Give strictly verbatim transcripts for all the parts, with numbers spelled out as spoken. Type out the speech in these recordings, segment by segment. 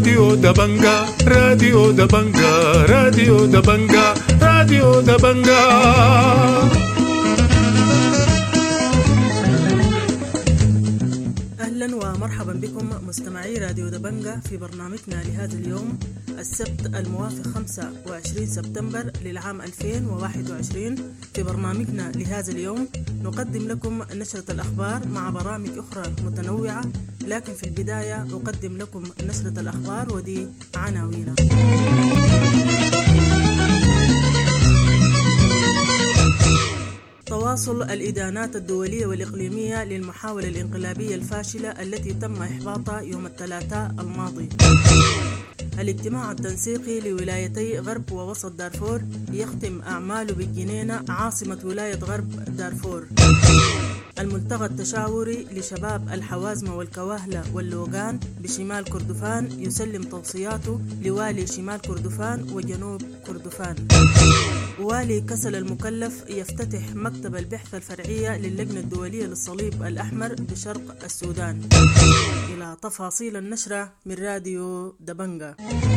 راديو دبنجا راديو دبنجا راديو دبنجا راديو دبنجا. أهلا ومرحبا بكم مستمعي راديو دبنجا في برنامجنا لهذا اليوم السبت الموافق خمسة وعشرين سبتمبر للعام ألفين وواحد وعشرين. في برنامجنا لهذا اليوم نقدم لكم نشرة الأخبار مع برامج أخرى متنوعة، لكن في البداية أقدم لكم نشرة الأخبار ودي عناوينها. تواصل الإدانات الدولية والإقليمية للمحاولة الانقلابية الفاشلة التي تم إحباطها يوم الثلاثاء الماضي. الاجتماع التنسيقي لولايتي غرب ووسط دارفور يختم أعماله بالجنينة عاصمة ولاية غرب دارفور. الملتقى التشاوري لشباب الحوازمة والكواهلة واللوغان بشمال كردفان يسلم توصياته لوالي شمال كردفان وجنوب كردفان. والي كسل المكلف يفتتح مكتب البحث الفرعية للجنة الدولية للصليب الأحمر بشرق السودان. إلى تفاصيل النشرة من راديو دبنجا.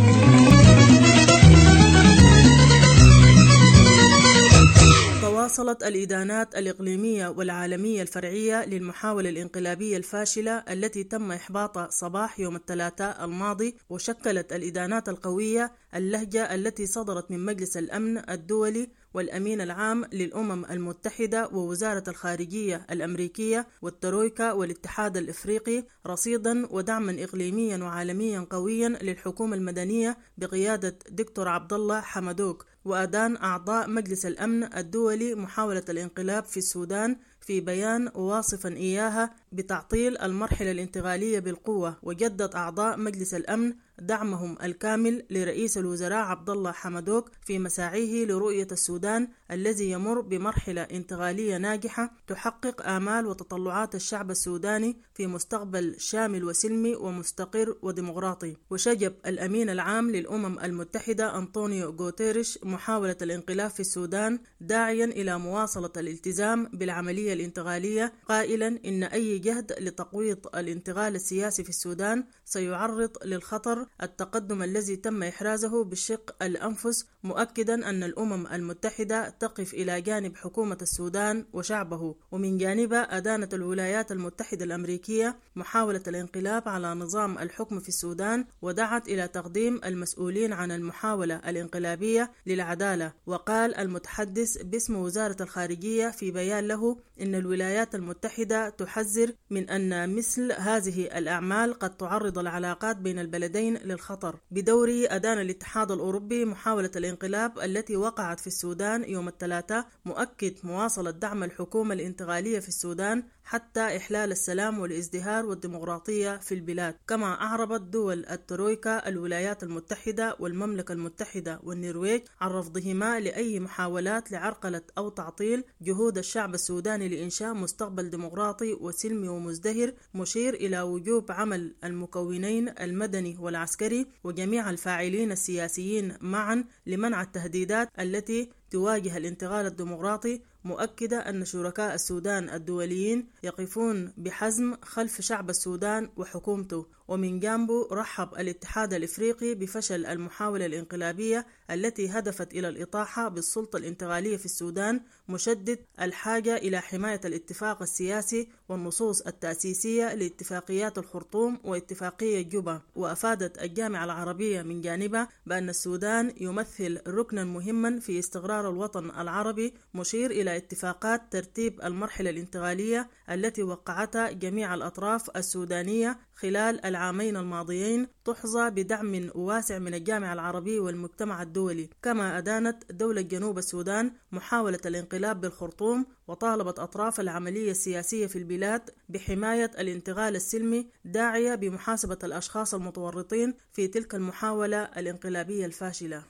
تواصلت الإدانات الإقليمية والعالمية الفرعية للمحاولة الانقلابية الفاشلة التي تم إحباطها صباح يوم الثلاثاء الماضي، وشكلت الإدانات القوية اللهجة التي صدرت من مجلس الأمن الدولي والأمين العام للأمم المتحدة ووزارة الخارجية الأمريكية والترويكا والاتحاد الإفريقي رصيدا ودعما إقليميا وعالميا قويا للحكومة المدنية بقيادة دكتور عبد الله حمدوك، وأدان أعضاء مجلس الأمن الدولي محاولة الانقلاب في السودان في بيان واصفا إياها بتعطيل المرحلة الانتقالية بالقوة. وجدد أعضاء مجلس الأمن دعمهم الكامل لرئيس الوزراء عبد الله حمدوك في مساعيه لرؤية السودان الذي يمر بمرحلة انتقالية ناجحة تحقق آمال وتطلعات الشعب السوداني في مستقبل شامل وسلمي ومستقر وديمقراطي. وشجب الأمين العام للأمم المتحدة أنطونيو غوتيريش محاولة الانقلاب في السودان داعيا إلى مواصلة الالتزام بالعملية الانتقالية، قائلا إن أي جهد لتقويض الانتقال السياسي في السودان سيعرض للخطر التقدم الذي تم إحرازه بالشق الأنفس، مؤكدا أن الأمم المتحدة تقف إلى جانب حكومة السودان وشعبه. ومن جانبها أدانت الولايات المتحدة الأمريكية محاولة الانقلاب على نظام الحكم في السودان، ودعت إلى تقديم المسؤولين عن المحاولة الانقلابية للعدالة. وقال المتحدث باسم وزارة الخارجية في بيان له إن الولايات المتحدة تحذر من أن مثل هذه الأعمال قد تعرض العلاقات بين البلدين للخطر. بدوره أدان الاتحاد الأوروبي محاولة الانقلاب التي وقعت في السودان يوم الثلاثاء، مؤكد مواصلة دعم الحكومة الانتقالية في السودان حتى إحلال السلام والازدهار والديمقراطية في البلاد. كما أعربت دول الترويكا الولايات المتحدة والمملكة المتحدة والنرويج عن رفضهما لأي محاولات لعرقلة أو تعطيل جهود الشعب السوداني لإنشاء مستقبل ديمقراطي وسلمي ومزدهر، مشير إلى وجوب عمل المكونين المدني والعسكري وجميع الفاعلين السياسيين معا لمنع التهديدات التي تواجه الانتقال الديمقراطي، مؤكدة أن شركاء السودان الدوليين يقفون بحزم خلف شعب السودان وحكومته. ومن جانبه رحب الاتحاد الإفريقي بفشل المحاولة الانقلابية التي هدفت إلى الإطاحة بالسلطة الانتقالية في السودان، مشدد الحاجة إلى حماية الاتفاق السياسي والنصوص التأسيسية لاتفاقيات الخرطوم واتفاقية جوبا. وأفادت الجامعة العربية من جانبها بأن السودان يمثل ركنا مهما في استقرار الوطن العربي، مشير إلى اتفاقات ترتيب المرحلة الانتقالية التي وقعتها جميع الأطراف السودانية خلال العامين الماضيين تحظى بدعم واسع من الجامعة العربية والمجتمع الدولي. كما أدانت دولة جنوب السودان محاولة الانقلاب بالخرطوم، وطالبت أطراف العملية السياسية في البلاد بحماية الانتقال السلمي، داعية بمحاسبة الأشخاص المتورطين في تلك المحاولة الانقلابية الفاشلة.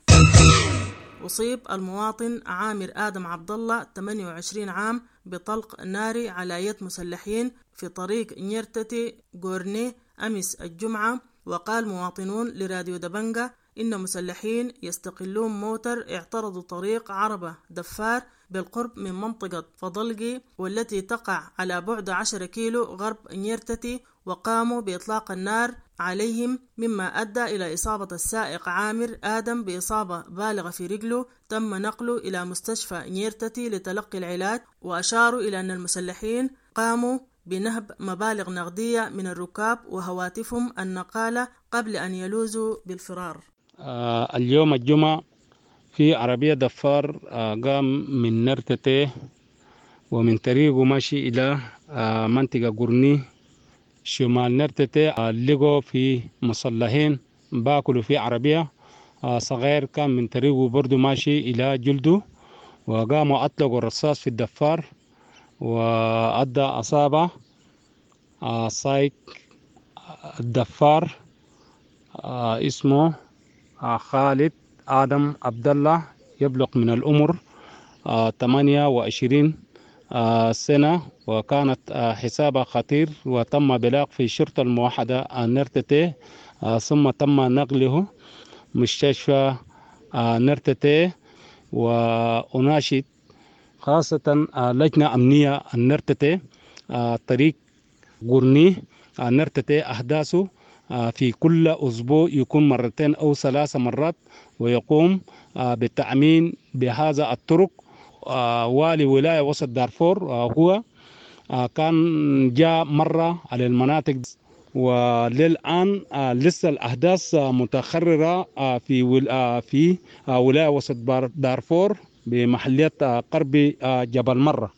أصيب المواطن عامر آدم عبد الله ثمانية وعشرين عام بطلق ناري على يد مسلحين في طريق نيرتتي غورني أمس الجمعة. وقال مواطنون لراديو دبنجا إن مسلحين يستقلون موتر اعترضوا طريق عربة دفار بالقرب من منطقة فضلقي والتي تقع على بعد عشرة كيلو غرب نيرتتي، وقاموا بإطلاق النار عليهم، مما أدى إلى إصابة السائق عامر آدم بإصابة بالغة في رجله، تم نقله إلى مستشفى نيرتتي لتلقي العلاج. وأشاروا إلى أن المسلحين قاموا بنهب مبالغ نقدية من الركاب وهواتفهم النقالة قبل أن يلوزوا بالفرار. آه اليوم الجمعة في عربية دفار آه قام من نرتتي ومن طريقه ماشي إلى آه منطقة قرني شمال نرتتي. آه لقوا في مصلحين باكلوا في عربية آه صغير كان من طريقه برضو ماشي إلى جلده، وقاموا أطلقوا الرصاص في الدفار وأدى أصابة آه سايق الدفار آه اسمه آه خالد آدم عبد الله، يبلغ من العمر آه ثمانية وعشرين آه سنة، وكانت آه حسابها خطير، وتم بلاغ في الشرطة الموحدة نرتتي آه ثم تم نقله مستشفى آه نرتتي. وأناشد خاصة آه لجنة أمنية نرتتي آه طريق قرني آه نرتتي أحداثه آه في كل أسبوع يكون مرتين أو ثلاث مرات، ويقوم آه بالتأمين بهذا الطرق. آه والي ولاية وسط دارفور آه هو آه كان جاء مرة على المناطق، وللآن آه لسه الأحداث آه متخررة آه في ول آه في آه ولاية وسط دارفور بمحلية آه قرب آه جبل مرة.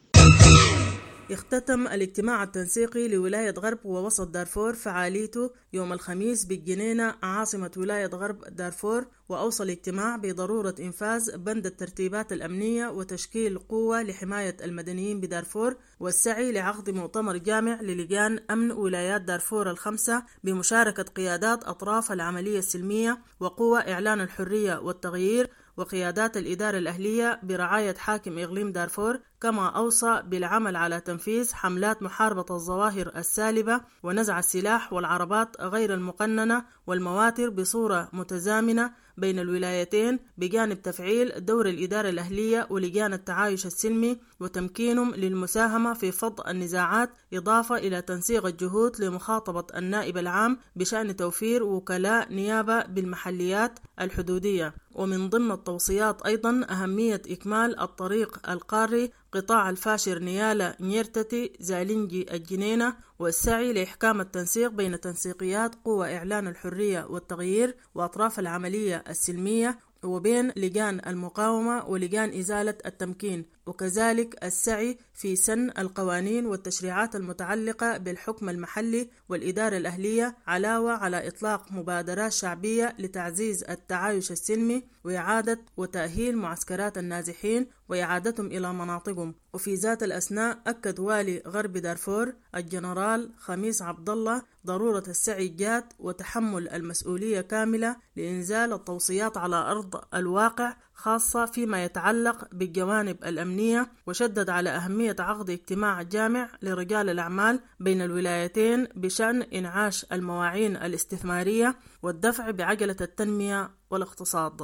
اختتم الاجتماع التنسيقي لولاية غرب ووسط دارفور فعاليته يوم الخميس بالجنينة عاصمة ولاية غرب دارفور، وأوصى الاجتماع بضرورة إنفاذ بند الترتيبات الأمنية وتشكيل قوة لحماية المدنيين بدارفور، والسعي لعقد مؤتمر جامع للجان أمن ولايات دارفور الخمسة بمشاركة قيادات أطراف العملية السلمية وقوة إعلان الحرية والتغيير وقيادات الإدارة الأهلية برعاية حاكم إقليم دارفور. كما أوصى بالعمل على تنفيذ حملات محاربة الظواهر السالبة ونزع السلاح والعربات غير المقننة والمواتر بصورة متزامنة بين الولايتين، بجانب تفعيل دور الإدارة الأهلية ولجان التعايش السلمي وتمكينهم للمساهمة في فض النزاعات، إضافة إلى تنسيق الجهود لمخاطبة النائب العام بشأن توفير وكلاء نيابة بالمحليات الحدودية. ومن ضمن التوصيات أيضا أهمية إكمال الطريق القاري قطاع الفاشر نيالا نيرتتي زالينجي الجنينة، والسعي لإحكام التنسيق بين تنسيقيات قوى إعلان الحرية والتغيير وأطراف العملية السلمية وبين لجان المقاومة ولجان إزالة التمكين، وكذلك السعي في سن القوانين والتشريعات المتعلقة بالحكم المحلي والإدارة الأهلية، علاوة على إطلاق مبادرات شعبية لتعزيز التعايش السلمي وإعادة وتأهيل معسكرات النازحين وإعادتهم إلى مناطقهم. وفي ذات الأثناء أكد والي غرب دارفور الجنرال خميس عبد الله ضرورة السعي الجاد وتحمل المسؤولية كاملة لإنزال التوصيات على أرض الواقع، خاصة فيما يتعلق بالجوانب الأمنية، وشدد على أهمية عقد اجتماع جامع لرجال الأعمال بين الولايتين بشأن إنعاش المواعين الاستثمارية والدفع بعجلة التنمية والاقتصاد.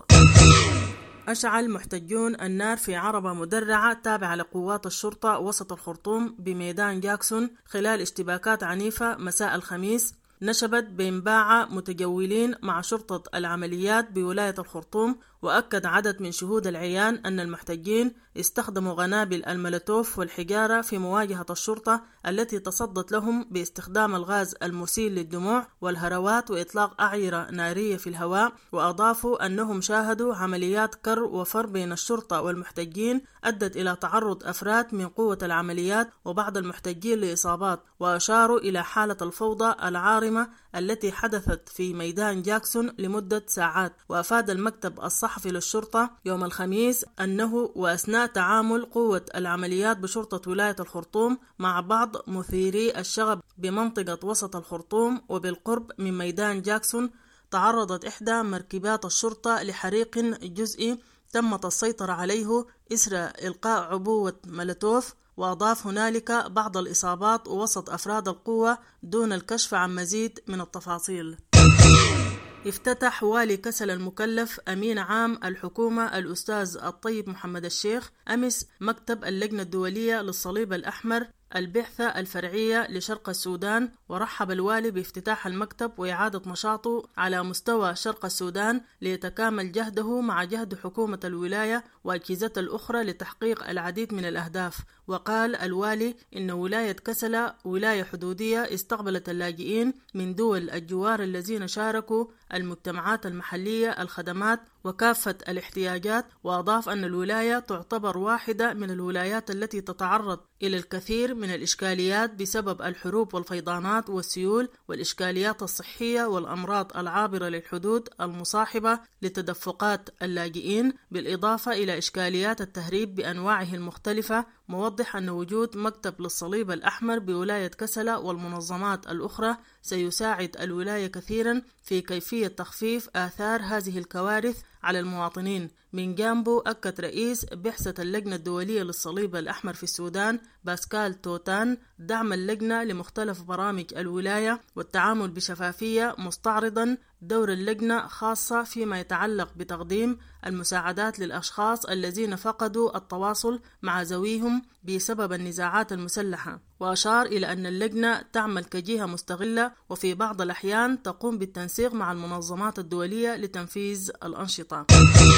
أشعل محتجون النار في عربة مدرعة تابعة لقوات الشرطة وسط الخرطوم بميدان جاكسون خلال اشتباكات عنيفة مساء الخميس نشبت بين باعة متجولين مع شرطة العمليات بولاية الخرطوم. وأكد عدد من شهود العيان أن المحتجين استخدموا غنابل المولوتوف والحجارة في مواجهة الشرطة التي تصدت لهم باستخدام الغاز المسيل للدموع والهروات وإطلاق أعيرة نارية في الهواء. وأضافوا أنهم شاهدوا عمليات كر وفر بين الشرطة والمحتجين أدت إلى تعرض أفراد من قوة العمليات وبعض المحتجين لإصابات، وأشاروا إلى حالة الفوضى العارمة التي حدثت في ميدان جاكسون لمدة ساعات. وأفاد المكتب الصحفي للشرطة يوم الخميس أنه وأثناء تعامل قوة العمليات بشرطة ولاية الخرطوم مع بعض مثيري الشغب بمنطقة وسط الخرطوم وبالقرب من ميدان جاكسون تعرضت إحدى مركبات الشرطة لحريق جزئي تمت السيطرة عليه إثر إلقاء عبوة مولوتوف. وأضاف هنالك بعض الإصابات وسط أفراد القوة دون الكشف عن مزيد من التفاصيل. افتتح والي كسل المكلف أمين عام الحكومة الأستاذ الطيب محمد الشيخ أمس مكتب اللجنة الدولية للصليب الأحمر البعثة الفرعية لشرق السودان، ورحب الوالي بافتتاح المكتب وإعادة نشاطه على مستوى شرق السودان ليتكامل جهده مع جهد حكومة الولاية وأجهزتها الأخرى لتحقيق العديد من الأهداف. وقال الوالي إن ولاية كسلا ولاية حدودية استقبلت اللاجئين من دول الجوار الذين شاركوا المجتمعات المحلية الخدمات وكافة الاحتياجات، وأضاف أن الولاية تعتبر واحدة من الولايات التي تتعرض إلى الكثير من الإشكاليات بسبب الحروب والفيضانات والسيول والإشكاليات الصحية والأمراض العابرة للحدود المصاحبة لتدفقات اللاجئين، بالإضافة إلى إشكاليات التهريب بأنواعه المختلفة، موضح أن وجود مكتب للصليب الأحمر بولاية كسلا والمنظمات الأخرى سيساعد الولاية كثيرا في كيفية تخفيف آثار هذه الكوارث على المواطنين. من جانبه أكد رئيس بعثة اللجنة الدولية للصليب الأحمر في السودان باسكال توتان دعم اللجنة لمختلف برامج الولاية والتعامل بشفافية، مستعرضا دور اللجنة خاصة فيما يتعلق بتقديم المساعدات للأشخاص الذين فقدوا التواصل مع ذويهم بسبب النزاعات المسلحة. وأشار إلى أن اللجنة تعمل كجهة مستغلة وفي بعض الأحيان تقوم بالتنسيق مع المنظمات الدولية لتنفيذ الأنشطة.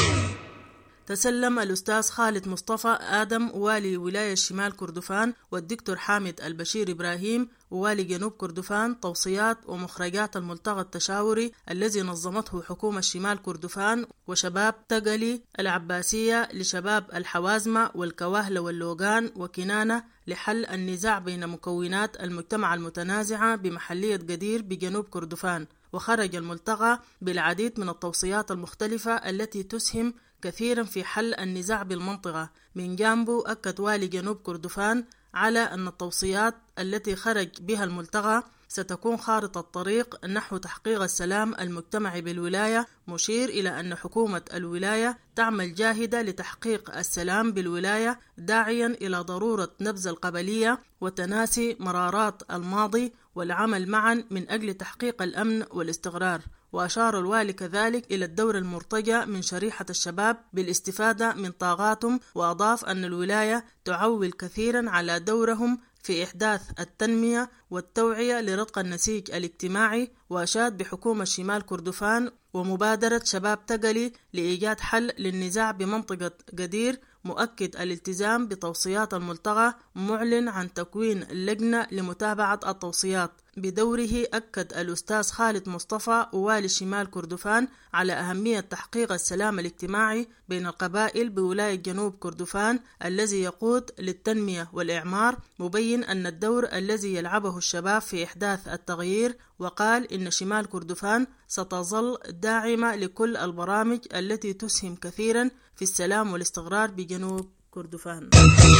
تسلم الأستاذ خالد مصطفى آدم والي ولاية شمال كردفان والدكتور حامد البشير إبراهيم والي جنوب كردفان توصيات ومخرجات الملتقى التشاوري الذي نظمته حكومة شمال كردفان وشباب تقلي العباسية لشباب الحوازمة والكواهلة واللوغان وكنانة لحل النزاع بين مكونات المجتمع المتنازعة بمحلية قدير بجنوب كردفان. وخرج الملتقى بالعديد من التوصيات المختلفة التي تسهم كثيرا في حل النزاع بالمنطقة. من جانبه أكد والي جنوب كردفان على أن التوصيات التي خرج بها الملتقى ستكون خارطة الطريق نحو تحقيق السلام المجتمعي بالولاية، مشير إلى أن حكومة الولاية تعمل جاهدة لتحقيق السلام بالولاية، داعيا إلى ضرورة نبذ القبلية وتناسي مرارات الماضي والعمل معا من أجل تحقيق الأمن والاستقرار. وأشار الوالي كذلك إلى الدور المرتجى من شريحة الشباب بالاستفادة من طاقاتهم، وأضاف أن الولاية تعول كثيرا على دورهم في إحداث التنمية والتوعية لرتق النسيج الاجتماعي، وأشاد بحكومة شمال كردفان ومبادرة شباب تقلي لإيجاد حل للنزاع بمنطقة قدير، مؤكد الالتزام بتوصيات الملتقى، معلن عن تكوين اللجنة لمتابعة التوصيات. بدوره أكد الأستاذ خالد مصطفى والي شمال كردفان على أهمية تحقيق السلام الاجتماعي بين القبائل بولاية جنوب كردفان الذي يقود للتنمية والإعمار، مبين أن الدور الذي يلعبه الشباب في إحداث التغيير. وقال إن شمال كردفان ستظل داعمة لكل البرامج التي تسهم كثيرا في السلام والاستقرار بجنوب كردفان.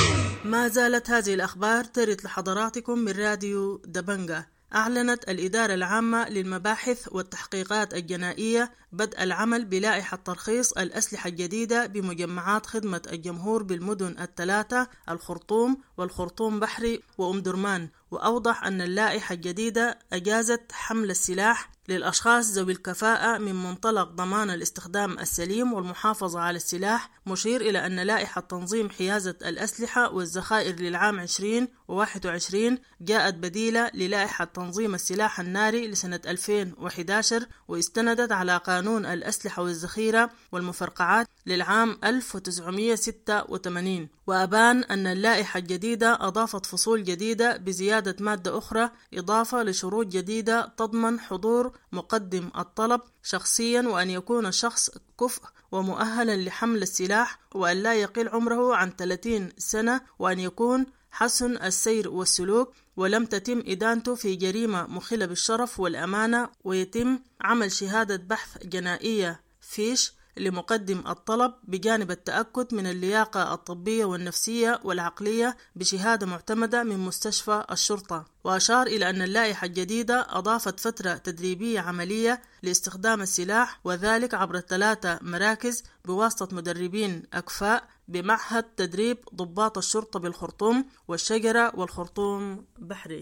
ما زالت هذه الأخبار ترد لحضراتكم من راديو دبنجا. أعلنت الإدارة العامة للمباحث والتحقيقات الجنائية بدء العمل بلائحة ترخيص الأسلحة الجديدة بمجمعات خدمة الجمهور بالمدن الثلاثة الخرطوم والخرطوم بحري وأم درمان. وأوضح أن اللائحة الجديدة أجازت حمل السلاح للأشخاص ذوي الكفاءة من منطلق ضمان الاستخدام السليم والمحافظة على السلاح، مشير إلى أن لائحة تنظيم حيازة الأسلحة والذخائر للعام عشرين وواحد وعشرين جاءت بديلة للائحة تنظيم السلاح الناري لسنة ألفين وأحد عشر، واستندت على قانون الأسلحة والذخيرة والمفرقعات للعام ألف وتسعمائة وستة وثمانين. وأبان أن اللائحة الجديدة أضافت فصول جديدة بزيادة مادة أخرى، إضافة لشروط جديدة تضمن حضور مقدم الطلب شخصيا، وأن يكون الشخص كفء ومؤهلا لحمل السلاح، وأن لا يقل عمره عن ثلاثين سنة، وأن يكون حسن السير والسلوك، ولم تتم إدانته في جريمة مخلة بالشرف والأمانة، ويتم عمل شهادة بحث جنائية فيش لمقدم الطلب بجانب التأكد من اللياقة الطبية والنفسية والعقلية بشهادة معتمدة من مستشفى الشرطة. وأشار إلى أن اللائحة الجديدة أضافت فترة تدريبية عملية لاستخدام السلاح، وذلك عبر ثلاثة مراكز بواسطة مدربين أكفاء بمعهد تدريب ضباط الشرطة بالخرطوم والشجرة والخرطوم بحري.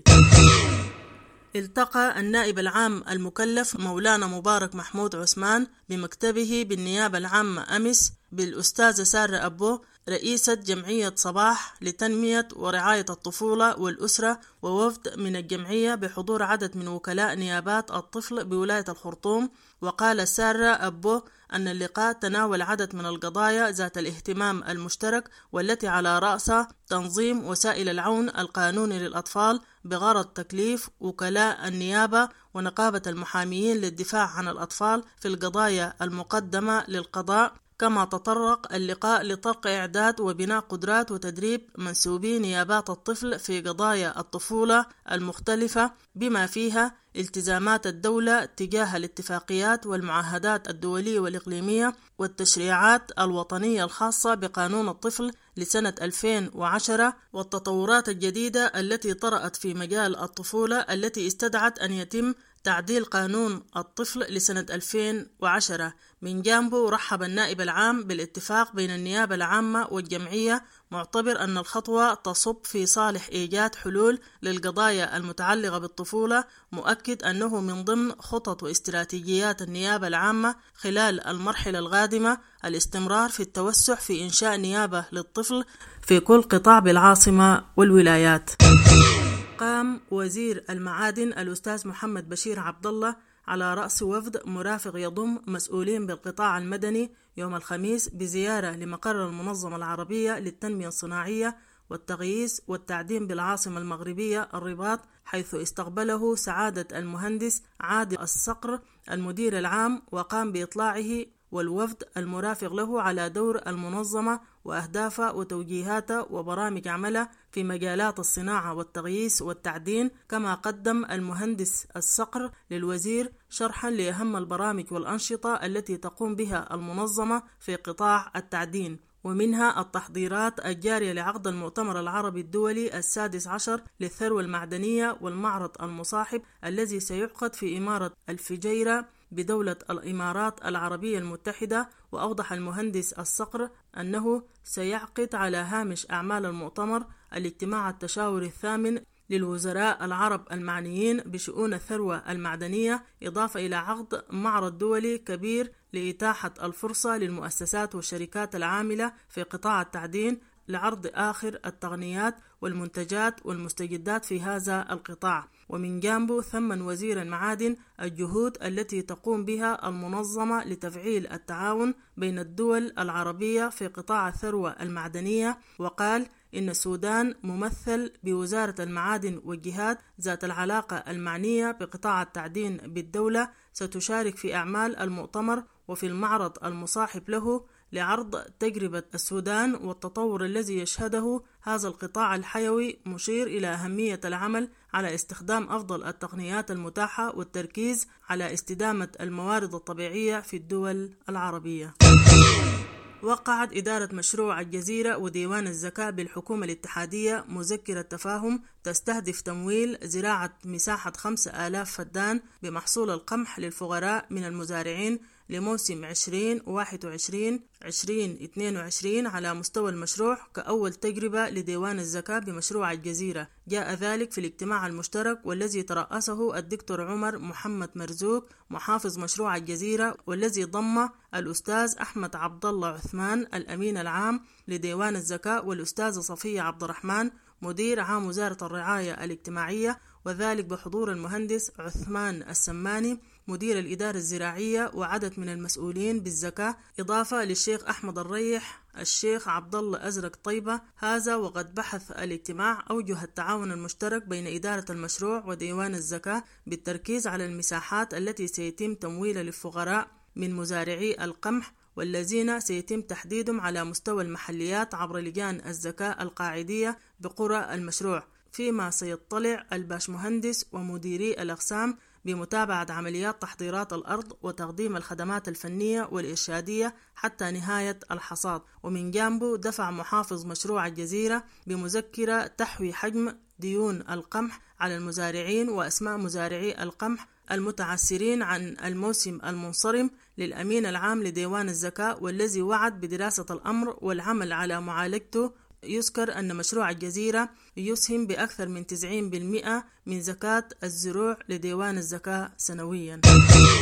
التقى النائب العام المكلف مولانا مبارك محمود عثمان بمكتبه بالنيابة العامة أمس بالأستاذة سارة أبو رئيسة جمعية صباح لتنمية ورعاية الطفولة والأسرة، ووفد من الجمعية بحضور عدد من وكلاء نيابات الطفل بولاية الخرطوم. وقال سارة أبو أن اللقاء تناول عدد من القضايا ذات الاهتمام المشترك، والتي على رأسها تنظيم وسائل العون القانوني للأطفال بغرض تكليف وكلاء النيابة ونقابة المحاميين للدفاع عن الأطفال في القضايا المقدمة للقضاء. كما تطرق اللقاء لطرق إعداد وبناء قدرات وتدريب منسوبي نيابات الطفل في قضايا الطفولة المختلفة، بما فيها التزامات الدولة تجاه الاتفاقيات والمعاهدات الدولية والإقليمية والتشريعات الوطنية الخاصة بقانون الطفل لسنة ألفين وعشرة، والتطورات الجديدة التي طرأت في مجال الطفولة التي استدعت أن يتم تعديل قانون الطفل لسنة ألفين وعشرة. من جانبه رحب النائب العام بالاتفاق بين النيابة العامة والجمعية، معتبر أن الخطوة تصب في صالح إيجاد حلول للقضايا المتعلقة بالطفولة، مؤكد أنه من ضمن خطط واستراتيجيات النيابة العامة خلال المرحلة القادمة الاستمرار في التوسع في إنشاء نيابة للطفل في كل قطاع بالعاصمة والولايات. قام وزير المعادن الأستاذ محمد بشير عبد الله على رأس وفد مرافق يضم مسؤولين بالقطاع المدني يوم الخميس بزيارة لمقر المنظمة العربية للتنمية الصناعية والتغييس والتعدين بالعاصمة المغربية الرباط، حيث استقبله سعادة المهندس عادل الصقر المدير العام، وقام بإطلاعه والوفد المرافق له على دور المنظمة وأهدافها وتوجيهاتها وبرامج عملها في مجالات الصناعة والتغييس والتعدين. كما قدم المهندس الصقر للوزير شرحا لأهم البرامج والأنشطة التي تقوم بها المنظمة في قطاع التعدين، ومنها التحضيرات الجارية لعقد المؤتمر العربي الدولي السادس عشر للثروة المعدنية والمعرض المصاحب الذي سيعقد في إمارة الفجيرة بدولة الإمارات العربية المتحدة. وأوضح المهندس الصقر أنه سيعقد على هامش أعمال المؤتمر الاجتماع التشاوري الثامن للوزراء العرب المعنيين بشؤون الثروة المعدنية، إضافة إلى عقد معرض دولي كبير لإتاحة الفرصة للمؤسسات والشركات العاملة في قطاع التعدين لعرض آخر التقنيات والمنتجات والمستجدات في هذا القطاع. ومن جانبه ثمن وزير المعادن الجهود التي تقوم بها المنظمة لتفعيل التعاون بين الدول العربية في قطاع الثروة المعدنية، وقال إن السودان ممثل بوزارة المعادن والجهات ذات العلاقة المعنية بقطاع التعدين بالدولة ستشارك في أعمال المؤتمر وفي المعرض المصاحب له لعرض تجربة السودان والتطور الذي يشهده هذا القطاع الحيوي، مشير إلى أهمية العمل على استخدام أفضل التقنيات المتاحة والتركيز على استدامة الموارد الطبيعية في الدول العربية. وقعت إدارة مشروع الجزيرة وديوان الزكاة بالحكومة الاتحادية مذكرة تفاهم تستهدف تمويل زراعة مساحة خمسة آلاف فدان بمحصول القمح للفقراء من المزارعين لموسم عشرين واحد وعشرين عشرين اثنين وعشرين على مستوى المشروع كأول تجربة لديوان الزكاة بمشروع الجزيرة. جاء ذلك في الاجتماع المشترك والذي ترأسه الدكتور عمر محمد مرزوق محافظ مشروع الجزيرة، والذي ضم الأستاذ أحمد عبد الله عثمان الأمين العام لديوان الزكاة والأستاذة صفية عبد الرحمن مدير عام وزارة الرعاية الاجتماعية، وذلك بحضور المهندس عثمان السماني مدير الإدارة الزراعية وعدد من المسؤولين بالزكاة، إضافة للشيخ أحمد الريح الشيخ عبد الله أزرق طيبة. هذا وقد بحث الاجتماع أوجه التعاون المشترك بين إدارة المشروع وديوان الزكاة بالتركيز على المساحات التي سيتم تمويلها للفقراء من مزارعي القمح، والذين سيتم تحديدهم على مستوى المحليات عبر لجان الزكاة القاعدية بقرى المشروع، فيما سيطلع الباشمهندس ومديري الأقسام بمتابعة عمليات تحضيرات الأرض وتقديم الخدمات الفنية والإرشادية حتى نهاية الحصاد. ومن جانبه دفع محافظ مشروع الجزيرة بمذكرة تحوي حجم ديون القمح على المزارعين وأسماء مزارعي القمح المتعثرين عن الموسم المنصرم للأمين العام لديوان الزكاة، والذي وعد بدراسة الأمر والعمل على معالجته. يذكر أن مشروع الجزيرة يسهم بأكثر من تسعين بالمئة من زكاة الزروع لديوان الزكاة سنويا.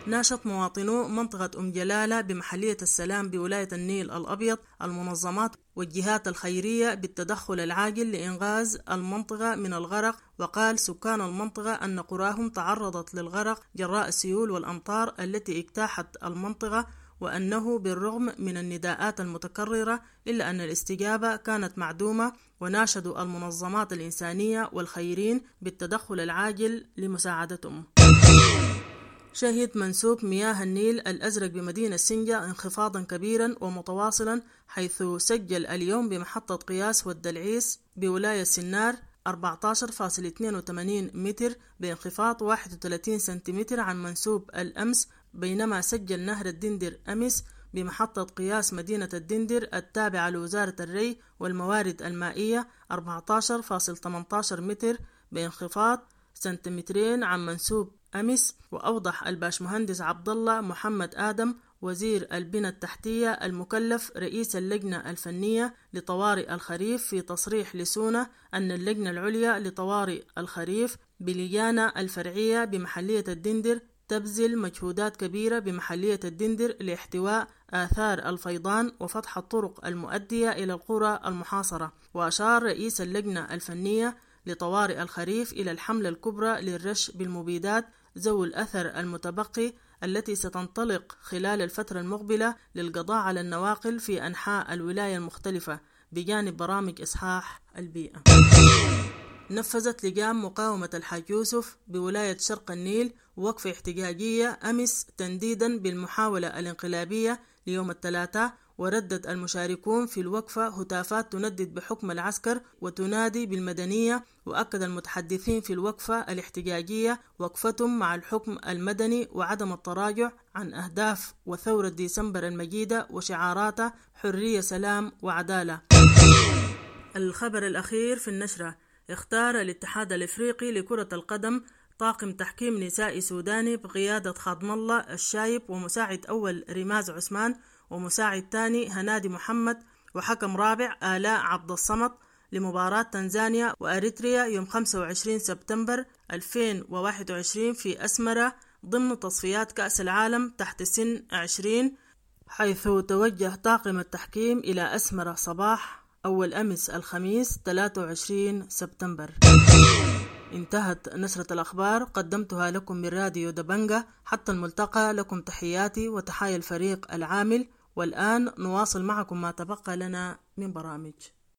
ناشط مواطنو منطقة أم جلالة بمحلية السلام بولاية النيل الأبيض المنظمات والجهات الخيرية بالتدخل العاجل لإنقاذ المنطقة من الغرق، وقال سكان المنطقة أن قراهم تعرضت للغرق جراء السيول والأمطار التي اجتاحت المنطقة، وأنه بالرغم من النداءات المتكررة إلا أن الاستجابة كانت معدومة، وناشدوا المنظمات الإنسانية والخيرين بالتدخل العاجل لمساعدتهم. شهد منسوب مياه النيل الأزرق بمدينة سنجة انخفاضا كبيرا ومتواصلا، حيث سجل اليوم بمحطة قياس والدلعيس بولاية سنار أربعة عشر فاصلة اثنين وثمانين متر بانخفاض واحد وثلاثين سنتيمتر عن منسوب الأمس، بينما سجل نهر الدندر أمس بمحطة قياس مدينة الدندر التابعة لوزارة الري والموارد المائية أربعة عشر فاصلة ثمانية عشر متر بانخفاض سنتيمترين عن منسوب أمس. وأوضح الباشمهندس عبد الله محمد آدم وزير البنى التحتية المكلف رئيس اللجنة الفنية لطوارئ الخريف في تصريح لسونة أن اللجنة العليا لطوارئ الخريف بلجانة الفرعية بمحلية الدندر تبذل مجهودات كبيرة بمحلية الدندر لاحتواء آثار الفيضان وفتح الطرق المؤدية إلى القرى المحاصرة. وأشار رئيس اللجنة الفنية لطوارئ الخريف إلى الحملة الكبرى للرش بالمبيدات ذوي الأثر المتبقي التي ستنطلق خلال الفترة المقبلة للقضاء على النواقل في أنحاء الولاية المختلفة بجانب برامج إصحاح البيئة. نفذت لجان مقاومة الحاج يوسف بولاية شرق النيل وقفة احتجاجية أمس تنديدا بالمحاولة الانقلابية ليوم الثلاثاء، وردد المشاركون في الوقفة هتافات تندد بحكم العسكر وتنادي بالمدنية. وأكد المتحدثين في الوقفة الاحتجاجية وقفتهم مع الحكم المدني وعدم التراجع عن أهداف وثورة ديسمبر المجيدة وشعاراتها حرية سلام وعدالة. الخبر الأخير في النشرة: اختار الاتحاد الإفريقي لكرة القدم طاقم تحكيم نسائي سوداني بقيادة خادم الله الشايب ومساعد أول رماز عثمان ومساعد ثاني هنادي محمد وحكم رابع آلاء عبد الصمد لمباراة تنزانيا وأريتريا يوم خمسة وعشرين سبتمبر ألفين وواحد وعشرين في أسمرة ضمن تصفيات كأس العالم تحت سن عشرين، حيث توجه طاقم التحكيم إلى أسمرة صباح أول أمس الخميس ثلاثة وعشرين سبتمبر. انتهت نشرة الأخبار، قدمتها لكم من راديو دبنجة. حتى الملتقى، لكم تحياتي وتحايا الفريق العامل. والآن نواصل معكم ما تبقى لنا من برامج.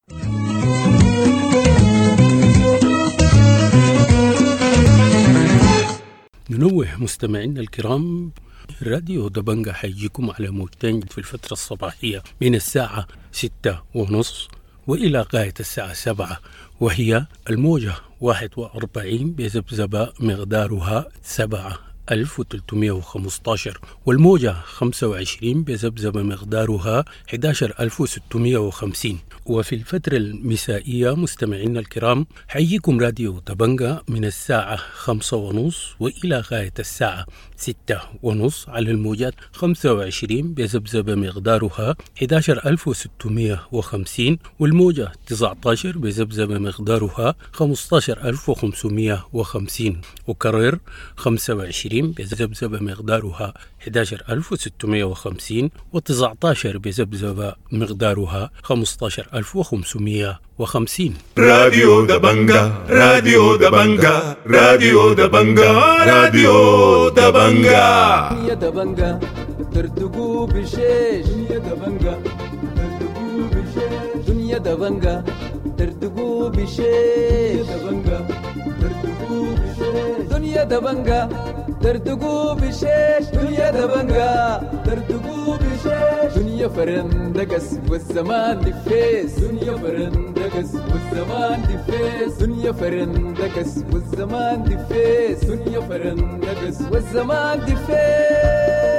ننوه مستمعينا الكرام، راديو دبنجة حيجيكم على موجتين في الفترة الصباحية من الساعة ستة ونص وإلى غاية الساعة سبعة، وهي الموجة واحد وأربعين بذبذبة مقدارها سبعة ألف وثلاثمائة وخمسة عشر، والموجة خمسة وعشرين بذبذبة مقدارها أحد عشر ألف وستمائة وخمسين. وفي الفترة المسائية مستمعينا الكرام حييكم راديو دبنجة من الساعة خمسة ونص وإلى غاية الساعة ستة ونص على الموجات خمسة وعشرين بذبذبة مقدارها أحد عشر ألف وستمائة وخمسين، والموجة تسعة عشر بذبذبة مقدارها خمسة عشر ألف وخمسمائة وخمسين، وكرر خمسة وعشرين بذبذبة مقدارها أحد عشر ألف وستمائة وخمسين، وتسعة عشر بذبذبة مقدارها خمسة عشر ألف وخمسمائة وخمسين. راديو دبنجة، راديو دبنجة، راديو دبنجة، راديو دبنجة. دنيا دبنجة ترتقو بشيش، دنيا دبنجة ترتقو بشيش، دنيا دبنجة ترتقو بشيش، دبنجة ترتقو بشيش، دنيا دبنجة ترتقو بشيش، دنيا دبنجة ترتقو بشيش، دنيا فرندقس والزمان دفيس، دنيا فرندقس والزمان دفيس، دنيا فرندقس والزمان دفيس، دنيا فرندقس والزمان دفيس.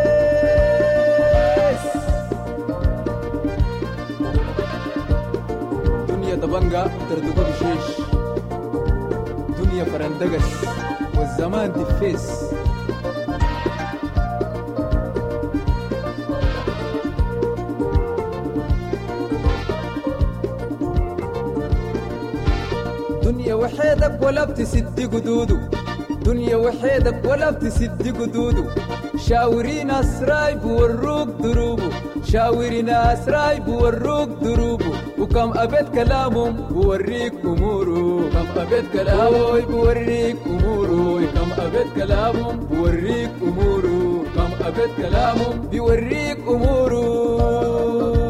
دنيا دبنجة ترتقو بشيش، دنيا فرندقس والزمان دفيس. دنيا وحيدك ولا بتسد قدوده، دنيا وحيدك ولا بتسد قدوده، شاوري ناس راي بوروك دروبه شاوري ناس راي بوروك دروبه وكم أبد كلامهم بوريك أموره كم أبد كلامهم بوريك أموره كم أبد كلامهم بوريك أموره كم أبد كلامهم بوريك أموره.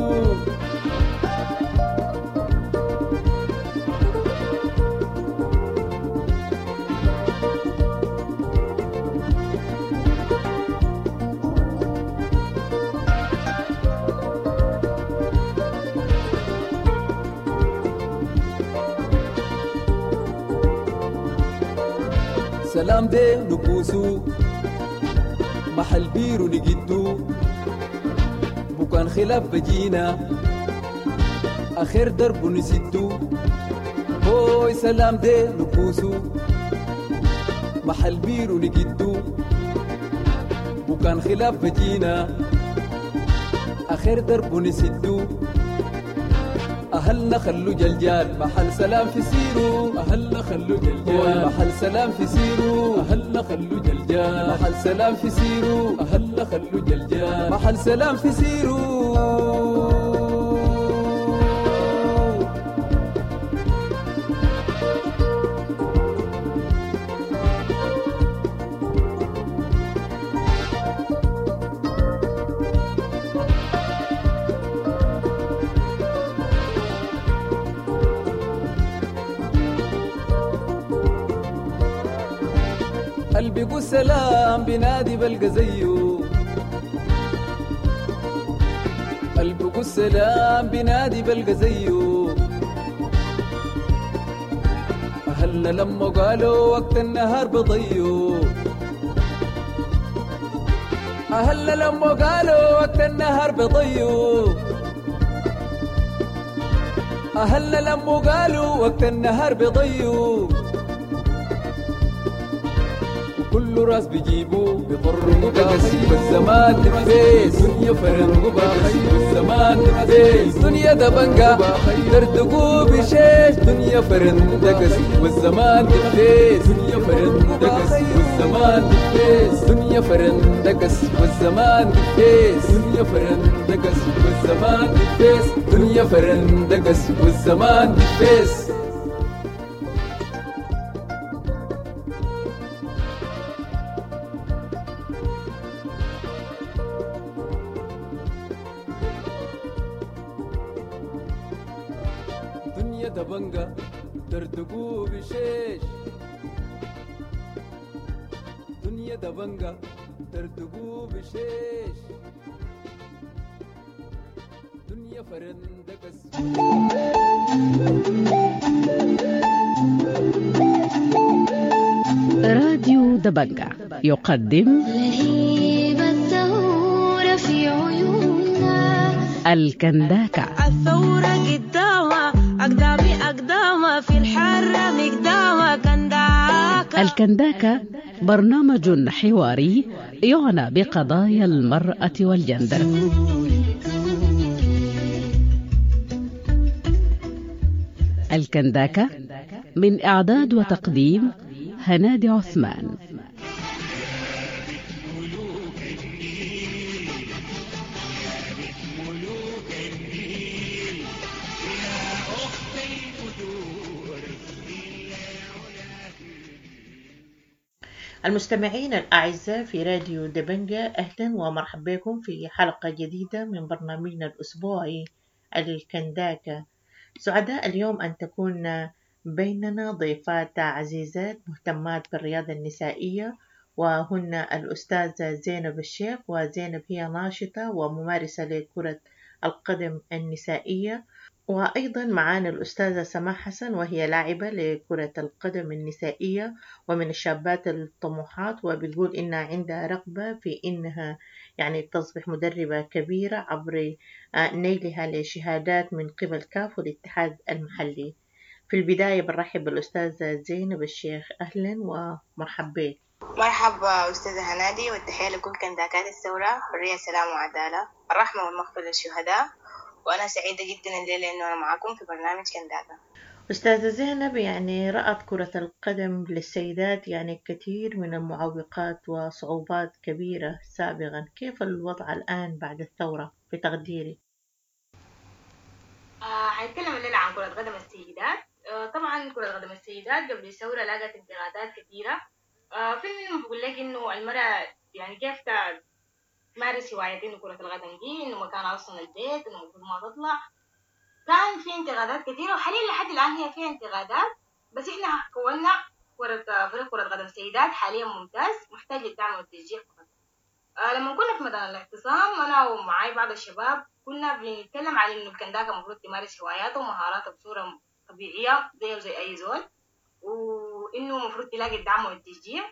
سلام دي نبوسو محل بيرو نجدو بكان خلاف بجينا آخر درب نسدو هوي سلام دي نبوسو محل بيرو نجدو بكان خلاف بجينا آخر درب نسدو أهلنا خلو جلجال محل سلام في سيرو أهلنا خلو جلجال محل سلام في سيرو أهلنا خلو جلجال محل سلام في سيرو أهلنا خلو جلجال محل سلام في سيرو. قلبي قول سلام بنادي بلقى زيه قلبي قول سلام بنادي بلقى زيه أهلنا لما قالوا وقت النهار بضيو أهلنا لما قالوا وقت النهار بضيو أهلنا لما قالوا وقت النهار بضيو كل راس بيجيبوا بيضروا بقسي والزمان تفيس دنيا فرنقوا بقسي والزمان تفيس دنيا دبنقا تردقوا بشيش دنيا فرندقسي والزمان تفيس دنيا فرندقسي والزمان تفيس دنيا فرندقسي والزمان تفيس دنيا فرندقسي والزمان تفيس دنيا فرندقسي والزمان تفيس. دنيا دبنقا تردقوا بشيش دنيا دبنقا تردقوا بشيش دنيا فرندقس. راديو دبنقا يقدم لهيب الثورة في عيوننا الكنداكة. الثورة قدامها أقدامي أقدامها في الحرة مقدامها كنداكة. الكنداكة برنامج حواري يعنى بقضايا المرأة والجندر. الكنداكة من إعداد وتقديم هنادي عثمان. المستمعين الأعزاء في راديو دبنجة، أهلا ومرحبا بكم في حلقة جديدة من برنامجنا الأسبوعي الكنداكة. سعداء اليوم أن تكون بيننا ضيفات عزيزات مهتمات بالرياضة النسائية، وهن الأستاذة زينب الشيخ. وزينب هي ناشطة وممارسة لكرة القدم النسائية، وأيضا معانا الأستاذة سماح حسن وهي لاعبة لكرة القدم النسائية ومن الشابات الطموحات، وبتقول إنها عندها رغبة في إنها يعني تصبح مدربة كبيرة عبر نيلها لشهادات من قبل كاف والاتحاد المحلي. في البداية بنرحب بالأستاذة زينب الشيخ، أهلا ومرحبا. مرحبا أستاذة هنادي، والتحية لكل كنداكات الثورة، حرية سلام وعدالة، الرحمة والمغفرة للشهداء. وأنا سعيدة جدا الليلة إنه أنا معكم في برنامج كنداكة. أستاذة زينب، يعني رأت كرة القدم للسيدات يعني كثير من المعوقات وصعوبات كبيرة سابقا، كيف الوضع الآن بعد الثورة في تقديري؟ آه هنتكلم الليلة عن كرة قدم السيدات. آه طبعا كرة قدم السيدات قبل الثورة لاقت انتقادات كثيرة. آه في منهم بيقول لك إنه المرأة يعني كيف تمارس هواية إنه كرة القدم دي، إنه مكانها أصلا البيت، إنه المفروض ما تطلع. كان في انتقادات كثيرة، وحاليا لحد الآن هي فيها انتقادات. بس إحنا كونا كرة فريق كرة قدم السيدات حاليا ممتاز، محتاج للدعم والتشجيع فقط. آه لما كنا في ميدان الاعتصام أنا ومعاي بعض الشباب كنا بنتكلم على إنه الكنداكة المفروض تمارس هواياتها ومهاراتها بصورة طبيعية زيه زي أي زول، وإنه المفروض تلاقي الدعم والتشجيع.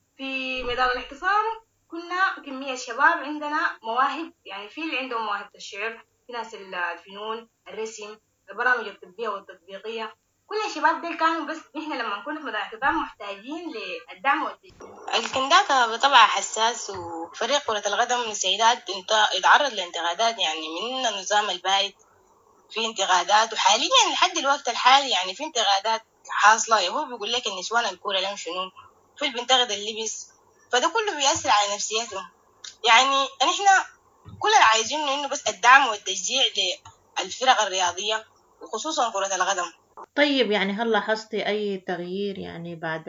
في ميدان الاعتصام كنا كمية شباب عندنا مواهب، يعني في اللي عندهم مواهب الشعر، في ناس الفنون، الرسم، البرامج الطبية والتطبيقية. كل الشباب دول كانوا، بس نحن لما كنا في ميدان الاعتصام محتاجين للدعم والتشجيع. الكنداكة بطبعها حساس، وفريق كرة القدم للسيدات يتعرض لانتقادات يعني من النظام البائد. في انتقادات، وحاليا لحد الوقت الحالي يعني في انتقادات حاصلة. هو بيقول لك النسوان الكورة لهم شنو، في اللي بينتقد اللبس، فده كله بيأثر على نفسيتهم. يعني نحن كل اللي عايزينه إنه بس الدعم والتشجيع للفرق الرياضية وخصوصا كرة القدم. طيب، يعني هل لاحظتي أي تغيير يعني بعد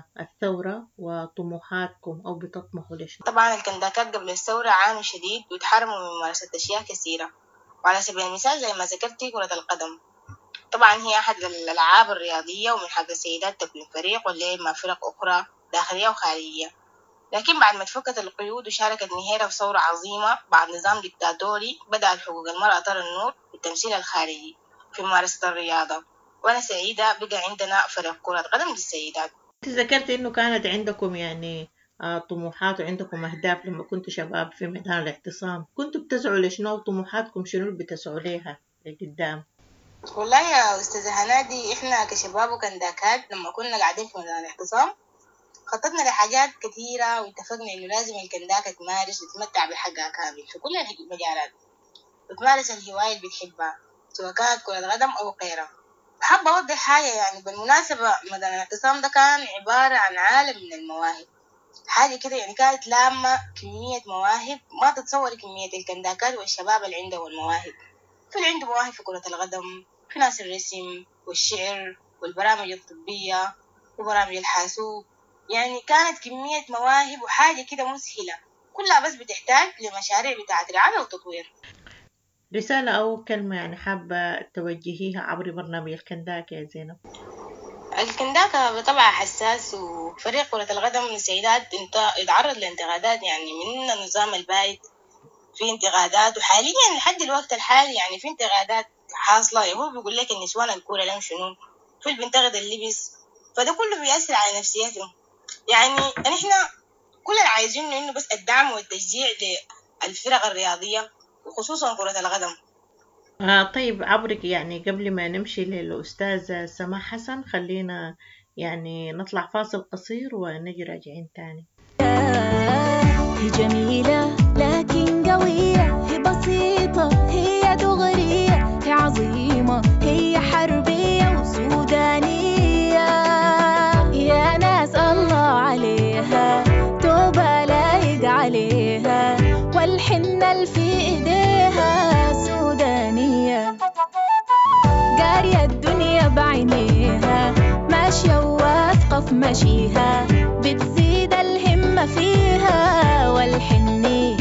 الثورة وطموحاتكم أو بتطمحوا ليش؟ طبعا الكنداكات قبل الثورة عانوا شديد وتحرموا من ممارسة أشياء كثيرة، وعلى سبيل المثال زي ما ذكرتي كرة القدم. طبعا هي أحد الألعاب الرياضية، ومن حق السيدات تكون فريق والليل مع فرق أخرى داخلية وخارجية. لكن بعد ما تفكت القيود وشاركت نهيرة في ثورة عظيمة بعد نظام ديكتاتوري، بدأت حقوق المرأة ترى النور بالتمثيل الخارجي في ممارسة الرياضة. وأنا سعيدة بقى عندنا فريق كرة قدم للسيدات. أنت ذكرتي إنه كانت عندكم يعني آه، طموحات وعندكم أهداف لما كنتوا شباب في ميدان الاعتصام، كنتوا بتسعوا لشنو؟ طموحاتكم شنو اللي بتسعوا ليها لقدام؟ والله يا أستاذة هنادي، إحنا كشباب وكنداكات لما كنا قاعدين في ميدان الاعتصام خططنا لحاجات كثيرة، واتفقنا إنه لازم الكنداكة تمارس وتتمتع بحقها كامل في كل المجالات، وتمارس الهواية اللي بتحبها سواء كانت كرة قدم أو غيرها. حابة أوضح حاجة يعني بالمناسبة، ميدان الاعتصام ده كان عبارة عن عالم من المواهب، حاجة كده يعني كانت لامة كمية مواهب ما تتصور كمية الكنداكات والشباب اللي عندهم المواهب. في اللي عنده مواهب في كرة القدم، في ناس الرسم والشعر والبرامج الطبية وبرامج الحاسوب. يعني كانت كمية مواهب وحاجة كده مسهلة، كلها بس بتحتاج لمشاريع بتاعة رعاية وتطوير. رسالة أو كلمة يعني حابة توجهيها عبر برنامج الكنداكة يا زينب؟ الكنداكة بطبعها حساس، وفريق كرة القدم للسيدات يتعرض لانتقادات يعني من النظام البائد. في انتقادات، وحاليا لحد الوقت الحالي يعني في انتقادات حاصلة. هو بيقول لك النسوان الكورة لهم شنو، في اللي بينتقد اللبس، فده كله بيأثر على نفسيتهم. يعني نحن كل اللي عايزينه إنه بس الدعم والتشجيع للفرق الرياضية وخصوصا كرة القدم. آه طيب، عبرك يعني قبل ما نمشي للأستاذة سماح حسن، خلينا يعني نطلع فاصل قصير ونجي راجعين تاني. هي جميلة لكن قوية، هي بسيطة هي دغرية، هي عظيمة هي حربية وسودانية. يا ناس الله عليها، توبة لايق عليها، والحنة اللي في ايديها سودانية. قارية الدنيا بعينيها، ماشية واثقة في مشيها، بتزيد الهمة فيها والحنية.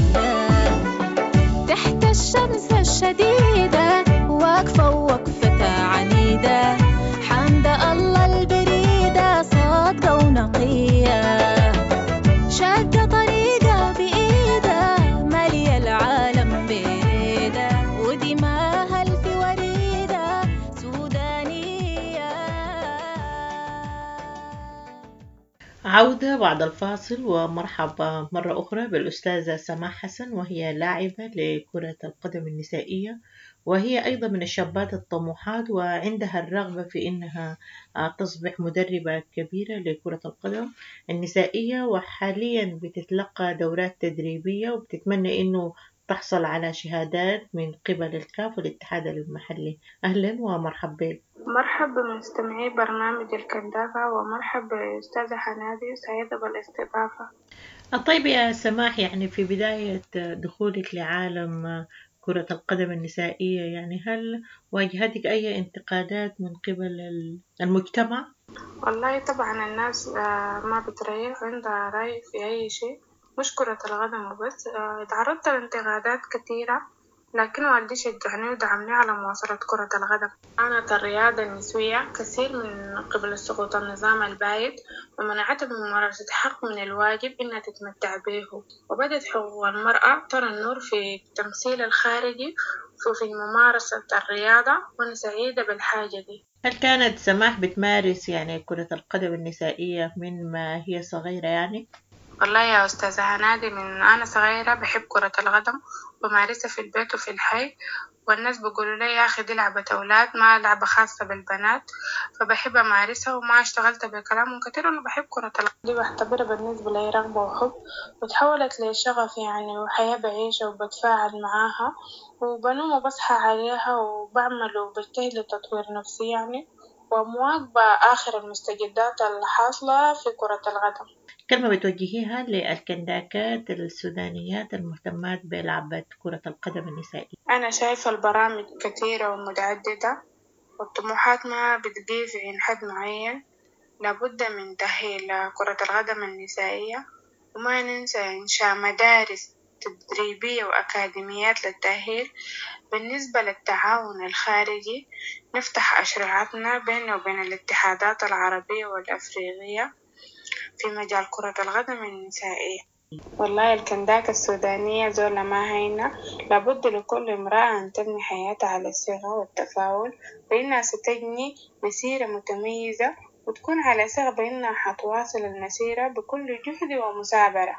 تحت الشمس الشديدة واقفة ووقفتها عنيدة، حمد الله البريدة صادقة ونقية، شادة طريقة بإيدها مالية العالم بيدة، ودماها الفي وريدة سودانية. عودة بعد الفاصل، ومرحبا مرة أخرى بالأستاذة سماح حسن، وهي لاعبة لكرة القدم النسائية، وهي أيضا من الشابات الطموحات وعندها الرغبة في أنها تصبح مدربة كبيرة لكرة القدم النسائية، وحاليا بتتلقى دورات تدريبية وبتتمنى أنه تحصل على شهادات من قبل الكاف والاتحاد المحلي. أهلا ومرحبا بك. مرحبا بمستمعي برنامج الكنداكة، ومرحبا بأستاذة حنادي، سعيدة بالاستضافة. طيب يا سماح، يعني في بداية دخولك لعالم كرة القدم النسائية، يعني هل واجهتك أي انتقادات من قبل المجتمع؟ والله طبعا الناس ما بتريح عندها رأي في أي شيء، مش كرة القدم وبس. تعرضت لانتقادات كثيرة، لكن والدي شجعني ودعمني على مواصلة كرة القدم. كانت الرياضة النسوية كثير من قبل سقوط النظام البائد، ومنعتها من ممارسة حق من الواجب إنها تتمتع به، وبدت حقوق المرأة ترى النور في التمثيل الخارجي وفي ممارسة الرياضة، وأنا سعيدة بالحاجة دي. هل كانت سماح بتمارس يعني كرة القدم النسائية من ما هي صغيرة يعني؟ والله يا أستاذة هنادي، من أنا صغيرة بحب كرة القدم، بمارسها في البيت وفي الحي، والناس بيقولوا لي يا أخي دي لعبة أولاد، ما لعبة خاصة بالبنات، فبحب أمارسها وما اشتغلت بكلام كتير. أنا بحب كرة القدم دي، بعتبرها بالنسبة لي رغبة وحب، وتحولت لشغف يعني، وحياة بعيشها وبتفاعل معاها وبنوم وبصحى عليها وبعمل وبجتهد لتطوير نفسي يعني، ومواكبة آخر المستجدات الحاصلة في كرة القدم. كلمة بتوجهيها للكنداكات السودانيات المهتمات بلعبة كرة القدم النسائية؟ أنا شايفة البرامج كثيرة ومتعددة، والطموحات ما بتقيس عند حد معين، لابد من تأهيل كرة القدم النسائية، وما ننسى إنشاء مدارس تدريبية وأكاديميات للتأهيل. بالنسبة للتعاون الخارجي، نفتح أشرعتنا بيننا وبين الاتحادات العربية والأفريقية في مجال كرة القدم النسائية. والله الكنداكة السودانية زولة ما هينة، لابد لكل امرأة أن تبني حياتها على الثقة والتفاؤل، فإنها ستجني مسيرة متميزة، وتكون على ثقة بأنها حتواصل المسيرة بكل جهد ومثابرة.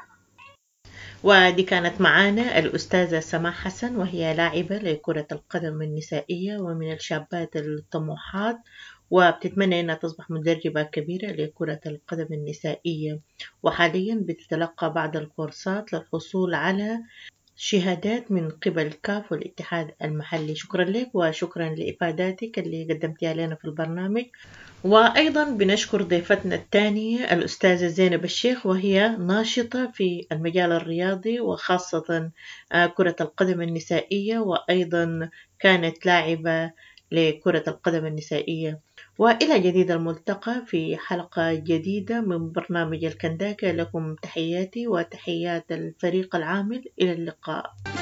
ودي كانت معانا الأستاذة سماح حسن، وهي لاعبة لكرة القدم النسائية ومن الشابات الطموحات، وبتتمنى أنها تصبح مدربة كبيرة لكرة القدم النسائية، وحاليا بتتلقى بعض الكورسات للحصول على شهادات من قبل كاف والاتحاد المحلي. شكرا لك وشكرا لإفاداتك اللي قدمتها لنا في البرنامج. وأيضا بنشكر ضيفتنا الثانية الأستاذة زينب الشيخ، وهي ناشطة في المجال الرياضي وخاصة كرة القدم النسائية، وأيضا كانت لاعبة لكرة القدم النسائية. وإلى جديد الملتقى في حلقة جديدة من برنامج الكنداكة. لكم تحياتي وتحيات الفريق العامل. إلى اللقاء.